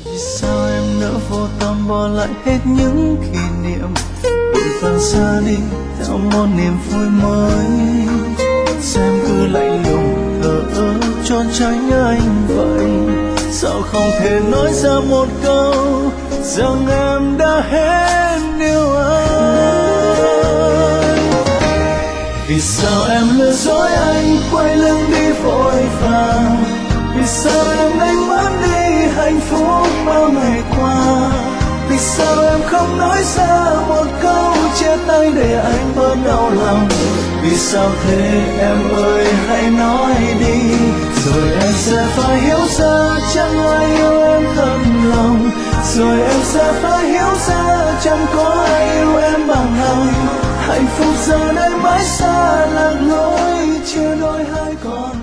Vì sao em nỡ vô tâm bỏ lại hết những kỷ niệm, vội vàng xa đi theo một niềm vui mới. Xem cứ lạnh lùng thờ ơ trốn tránh anh vậy, sao không thể nói ra một câu rằng em đã hết yêu anh. Vì sao em lừa dối anh quay lưng đi vội vàng, vì sao em đánh mất đi hạnh phúc bao ngày qua. Vì sao em không nói ra một câu chia tay để anh bớt đau lòng. Vì sao thế em ơi hãy nói đi, rồi em sẽ phải hiểu ra chẳng ai yêu em thật lòng. Rồi em sẽ phải hiểu ra chẳng có ai yêu em bằng anh. Hạnh phúc giờ đây mãi xa lạc lối, chia đôi hai con